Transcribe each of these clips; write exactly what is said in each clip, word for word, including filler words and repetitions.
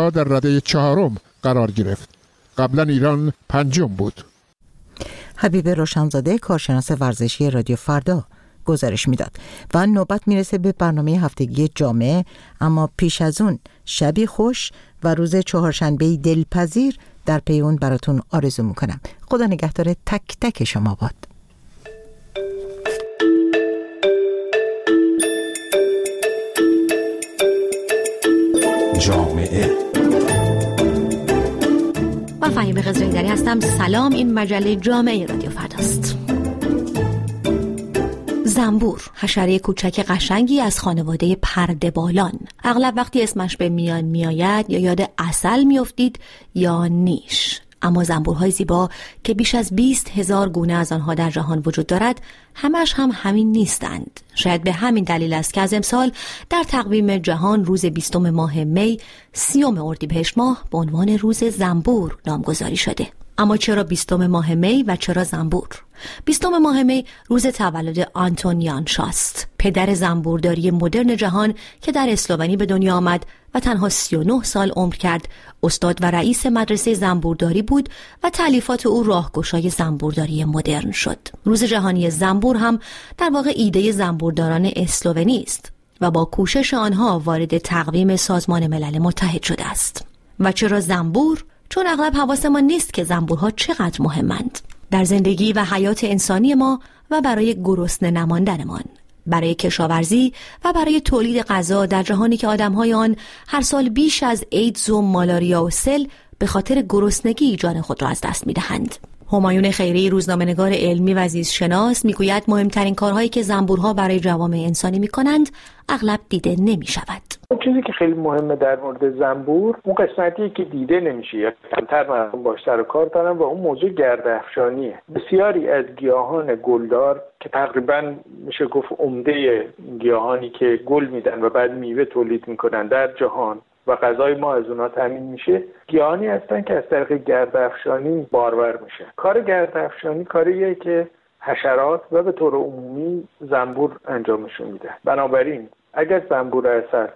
فردا در رده چهارم قرار گرفت. قبلا ایران پنجم بود. حبیب روشنزاده کارشناس ورزشی رادیو فردا گزارش میداد. و نوبت میرسه به برنامه هفتگی جامعه، اما پیش از اون شبی خوش و روز چهارشنبه دلپذیر در پی اون براتون آرزو میکنم. خدا نگهدار تک تک شما باد. جامعه. من فهیمه قزره‌ایدری هستم. سلام، این مجله جامعه رادیو فرداست. زنبور، حشره کوچک قشنگی از خانواده پرده‌بالان. اغلب وقتی اسمش به میان میآید یا یاد عسل میافتید یا نیش. اما زنبورهای زیبا که بیش از بیست هزار گونه از آنها در جهان وجود دارد، همش هم همین نیستند. شاید به همین دلیل است که از امسال در تقویم جهان روز بیستم ماه می، سیوم اردیبهشت ماه به عنوان روز زنبور نامگذاری شده. اما چرا بیستم ماه می و چرا زنبور؟ بیستم ماه می روز تولد آنتون یان شاست، پدر زنبورداری مدرن جهان که در اسلوونی به دنیا آمد و تنها سی و نه سال عمر کرد. استاد و رئیس مدرسه زنبورداری بود و تألیفات او راهگشای زنبورداری مدرن شد. روز جهانی زنبور هم در واقع ایده زنبورداران اسلوونی است و با کوشش آنها وارد تقویم سازمان ملل متحد شده است. و چرا زنبور؟ چون اغلب حواسمان نیست که زنبورها چقدر مهمند در زندگی و حیات انسانی ما و برای گرسنه نماندنمان، برای کشاورزی و برای تولید غذا در جهانی که آدم‌های آن هر سال بیش از ایدز و مالاریا و سل به خاطر گرسنگی جان خود را از دست می‌دهند. همایون خیری، روزنامه‌نگار علمی و زیستشناس، میگوید مهمترین کارهایی که زنبورها برای جوامع انسانی می‌کنند اغلب دیده نمی‌شود. چیزی که خیلی مهمه در مورد زنبور، اون قسمتی که دیده نمیشه یا کمتر مردم باهاش سر و کار دارن و اون موضوع گرده‌افشانیه. بسیاری از گیاهان گلدار که تقریبا میشه گفت عمده گیاهانی که گل میدن و بعد میوه تولید میکنن در جهان و غذای ما از اونها تامین میشه، گیاهانی هستن که از طریق گرده‌افشانی بارور میشن. کار گرده‌افشانی کاریه که حشرات و به طور عمومی زنبور انجامشون میدن. بنابراین اگر زنبور عسل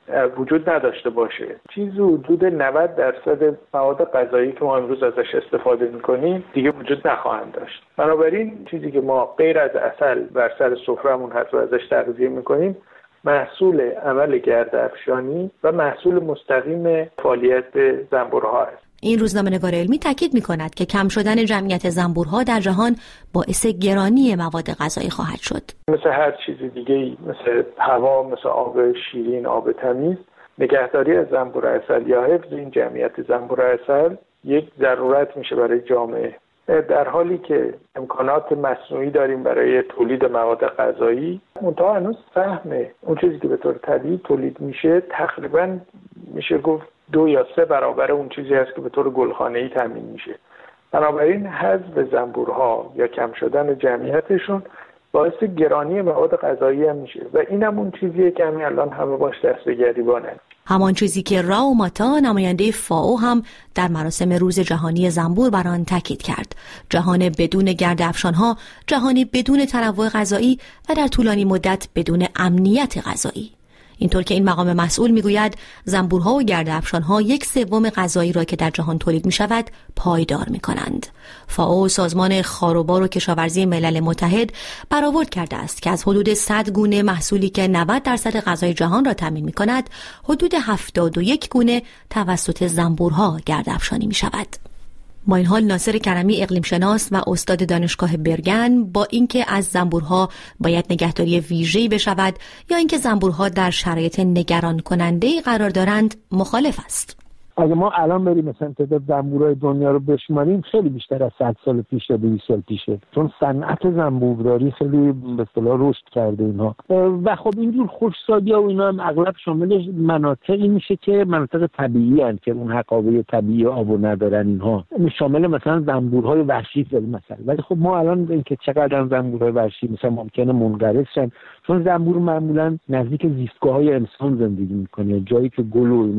وجود نداشته باشه، چیزی حدود نود درصد مواد غذایی که ما امروز ازش استفاده میکنیم دیگه وجود نخواهند داشت. بنابراین چیزی که ما غیر از عسل بر سر سفرهمون هست و ازش تغذیه میکنیم محصول عمل گرده‌افشانی و محصول مستقیم فعالیت زنبورها است. این روزنامه‌نگار علمی تاکید می‌کند که کم شدن جمعیت زنبورها در جهان باعث گرانی مواد غذایی خواهد شد. مثل هر چیز دیگه‌ای، مثل هوا، مثل آب شیرین، آب تمیز، نگهداری از زنبور عسل یا حفظ این جمعیت زنبور عسل یک ضرورت میشه برای جامعه. در حالی که امکانات مصنوعی داریم برای تولید مواد غذایی، منتها هنوز سهم اون چیزی که به طور طبیعی تولید میشه تقریبا میشه گفت دو یا سه برابر اون چیزی هست که به طور گلخانه‌ای تامین میشه. بنابراین حذف زنبورها یا کم شدن جمعیتشون باعث گرانی مواد غذایی هم میشه و این هم اون چیزیه که همین الان همه باش دست به گریبانن. همان چیزی که راو ماتا، نماینده فائو، هم در مراسم روز جهانی زنبور بر آن تاکید کرد. جهان بدون گرده‌افشان‌ها، جهانی بدون تنوع غذایی و در طولانی مدت بدون امنیت غذایی. اینطور که این مقام مسئول میگوید زنبورها و گرده‌افشان‌ها یک سوم غذایی را که در جهان تولید می‌شود پایدار می‌کنند. فائو، سازمان خاروبار و کشاورزی ملل متحد، برآورد کرده است که از حدود صد گونه محصولی که نود درصد غذای جهان را تامین می‌کند، حدود هفتاد و یک گونه توسط زنبورها گرده‌افشانی می‌شود. با این حال ناصر کرمی، اقلیم شناس و استاد دانشگاه برگن، با اینکه از زنبورها باید نگهداری ویژه‌ای بشود یا اینکه زنبورها در شرایط نگران کننده قرار دارند، مخالف است. اگه ما الان بریم مثلا تعداد زنبورهای دنیا رو بشماریم خیلی بیشتر از صد سال پیش یا دویست سال پیشه، چون صنعت زنبورداری خیلی به اصطلاح رشد کرده اینها و خب اینجور خشکسالی‌ها و اینا هم اغلب شامل مناطقی میشه که مناطق طبیعی هستند که اون حقابه طبیعی آبو ندارن. اینها شامل مثلا زنبورهای وحشی مثلا، ولی خب ما الان اینکه چقدر زنبورهای وحشی مثلا ممکنه منقرض شن، چون زنبور معمولا نزدیک زیستگاه‌های انسان زندگی میکنه، جایی که گل و اینا هست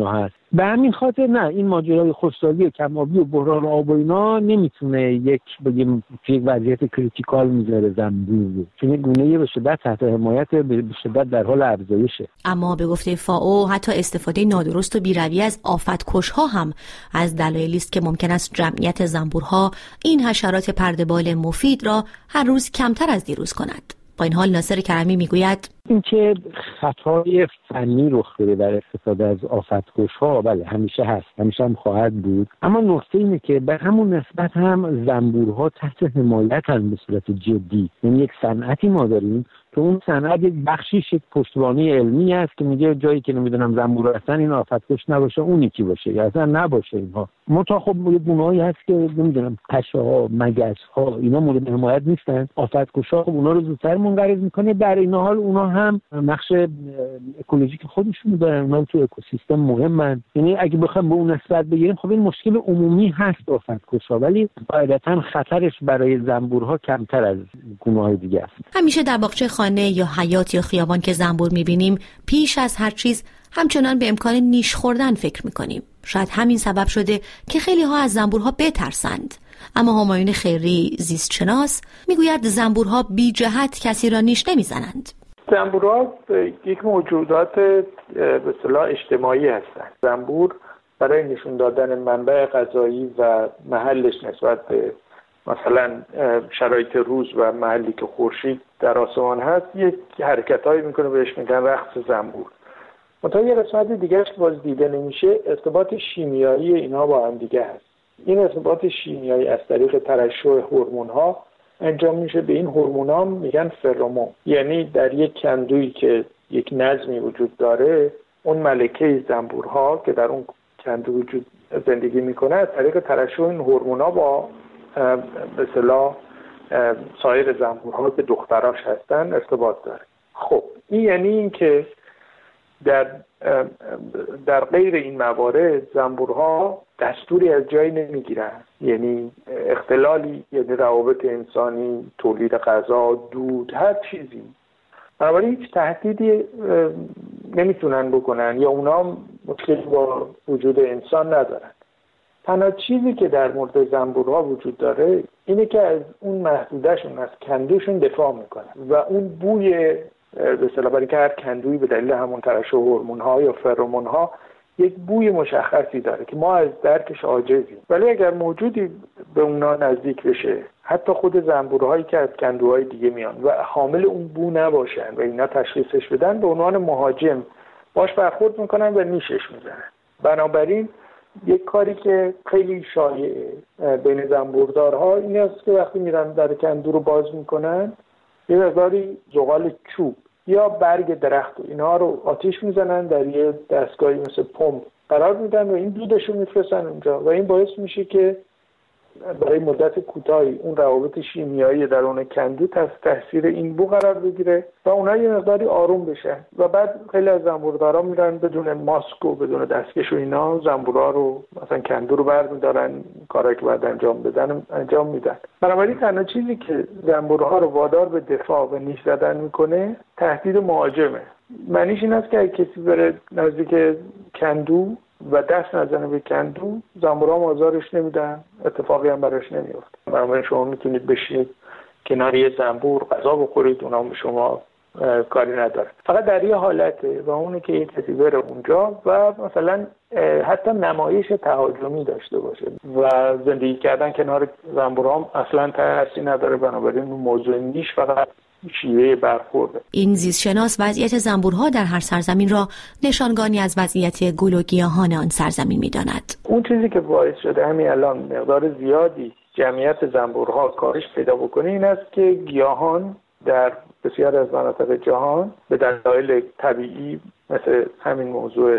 به همین خاطر نه، این ماجرای خشکسالی کم‌آبی و بحران آب و اینا نمیتونه یک بگیم یک وضعیت کریتیکال میذاره زنبور رو، چون گونه به شدت تحت حمایت، به شدت در حال افزایشه. اما به گفته فائو حتی استفاده نادرست و بی‌رویه از آفت‌کش‌ها هم از دلایلی است که ممکن است جمعیت زنبورها این حشرات پرده‌بال مفید را هر روز کمتر از دیروز کند. با این حال ناصر کرمی میگوید اینکه خطای فنی رخ بده در استفاده از آفت‌کش‌ها بله همیشه هست، همیشه هم خواهد بود، اما نکته اینه که به همون نسبت هم زنبورها تحت حمایت هم به صورت جدی. یعنی یک صنعتی ما داریم که اون صنعت یک بخشیش یک پشتوانه علمی است که میگه جایی که نمیدونم زنبور هستن این آفت‌کش نباشه اون یکی باشه یا اصلا نباشه. اینها متا خب یه گونه‌ای هست که نمیدونم پشه‌ها، مگس‌ها اینا مورد حمایت نیستن، آفت‌کش‌ها خب اونا رو زودتر منقرض میکنه. در این حال اونا هم نقش اکولوژیک خودشون دارن، اونا تو اکوسیستم مهمن. یعنی اگه بخوام به اون نسبت بگیریم خب این مشکل عمومی هست آفت‌کش‌ها، ولی قاعدتاً خطرش برای زنبورها کمتر از گونه‌های دیگه است. همیشه در باغچه خانه یا حیاط یا خیابان که زنبور می‌بینیم پیش از هر چیز همچنان به امکان نیش خوردن فکر می‌کنیم. شاید همین سبب شده که خیلی ها از زنبورها بترسند. اما همایون خیری زیستشناس میگوید زنبورها بی جهت کسی را نیش نمیزنند. زنبورها یک موجودات به اصطلاح اجتماعی هستند. زنبور برای نشون دادن منبع غذایی و محلش نسبت به مثلا شرایط روز و محلی که خورشید در آسمان هست یک حرکتایی میکنه، بهش میگن رقص زنبور. منتها یه قسمت دیگهش که باز دیده نمیشه ارتباط شیمیایی اینها با هم دیگه هست. این ارتباط شیمیایی از طریق ترشح هورمون‌ها انجام میشه. به این هورمون‌ها میگن فرامون. یعنی در یک کندویی که یک نظمی وجود داره، اون ملکه زنبورها که در اون کندو وجود زندگی میکنه از طریق ترشح این هورمون‌ها با به اصطلاح سایر زنبورها که دختراش هستن ارتباط داره. خب این یعنی این که در در غیر این موارد زنبورها دستوری از جایی نمیگیرن، یعنی اختلالی، یعنی روابط انسانی، تولید غذا، دود، هر چیزی، بنابراین هیچ تهدیدی نمیتونن بکنن یا اونا مشکلی با وجود انسان ندارن. تنها چیزی که در مورد زنبورها وجود داره اینه که از اون محدودشون، از کندوشون دفاع میکنن و اون بوی به اصطلاح برای که هر کندویی به دلیل همون ترشح هورمون‌ها یا فرامون‌ها یک بوی مشخصی داره که ما از درکش عاجزیم، ولی اگر موجودی به اونا نزدیک بشه، حتی خود زنبورهایی که از کندوهای دیگه میان و حامل اون بو نباشن و اینا تشخیصش بدن، به عنوان مهاجم باش برخورد میکنن و نیشش میزنن. بنابراین یک کاری که خیلی شایعه بین زنبوردارها این است که وقتی میرن در کندو رو باز میکنن یه مقداری زغال چوب یا برگ درخت و اینها رو آتیش میزنن، در یه دستگاهی مثل پمپ قرار میدن و این دودش رو میفرستن اونجا و این باعث میشه که برای مدت کوتاهی اون روابط شیمیایی درون کندو تحت تاثیر این بو قرار بگیره و اونها یه مقداری آروم بشن و بعد خیلی از زنبوردارا میرن بدون ماسک و بدون دستکش و اینا زنبورا رو مثلا کندو رو برمیدارن، کارایی که باید انجام بدن انجام میدن. بنابراین تنها چیزی که زنبورها رو وادار به دفاع و نیش زدن میکنه تهدید مهاجمه. معنیش این است که اگه کسی بره نزدیک کندو و دست نزنه به کندو، زنبورها هم آزارش نمیدن، اتفاقی هم براش نمیفته. بنابراین شما میتونید بشینید کنار یه زنبور غذا بخورید، اونها به شما کاری نداره. فقط در یه حالته و اونه که یه کسی بره اونجا و مثلا حتی نمایش تهاجمی داشته باشه و زندگی کردن کنار زنبورها هم اصلا تأثیری نداره. بنابراین اون موضوع نیش فقط شیوه برخورده. این زیستشناس وضعیت زنبورها در هر سرزمین را نشانگانی از وضعیت گل و گیاهان آن سرزمین می‌داند. اون چیزی که باعث شده همین الان مقدار زیادی جمعیت زنبورها کاهش پیدا بکنه این است که گیاهان در بسیار از مناطق جهان به دلایل طبیعی مثل همین موضوع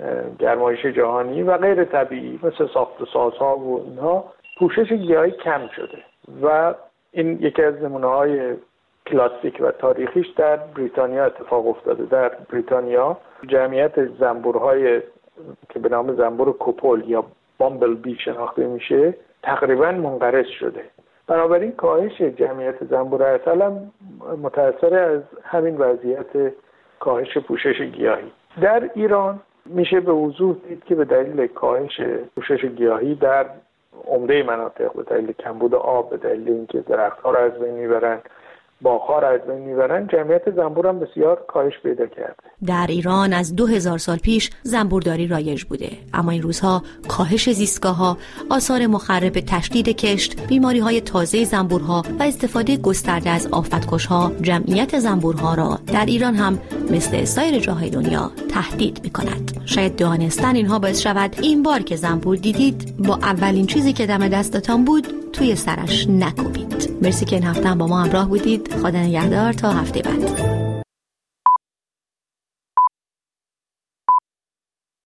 گرمایش جهانی و غیر طبیعی مثل ساخت و سازها و اینها پوشش گیاهی کم شده و این یکی از نمونه‌های کلاسیک و تاریخیش در بریتانیا اتفاق افتاده. در بریتانیا جمعیت زنبورهای که به نام زنبور کوپل یا بامبل بی شناخته میشه تقریبا منقرض شده. بنابراین کاهش جمعیت زنبور عسل هم متأثر از همین وضعیت کاهش پوشش گیاهی. در ایران میشه به وضوح دید که به دلیل کاهش پوشش گیاهی در عمده مناطق، به دلیل کمبود آب، به دلیل اینکه درخت‌ها را از بین میبرن، باغ‌ها را از بین میبرن، جمعیت زنبور هم بسیار کاهش پیدا کرده. در ایران از دو هزار سال پیش زنبورداری رایج بوده، اما این روزها کاهش زیستگاه‌ها، آثار مخرب تشدید کشت، بیماری‌های تازه زنبورها و استفاده گسترده از آفتکش‌ها جمعیت زنبورها را در ایران هم مثل سایر جاهای دنیا تهدید می‌کند. شاید دانستن اینها باعث شود این بار که زنبور دیدید با اولین چیزی که دم دستتان بود توی سرش نکوبید. مرسی که این هفته هم با ما همراه بودید. خدا نگهدار تا هفته بعد.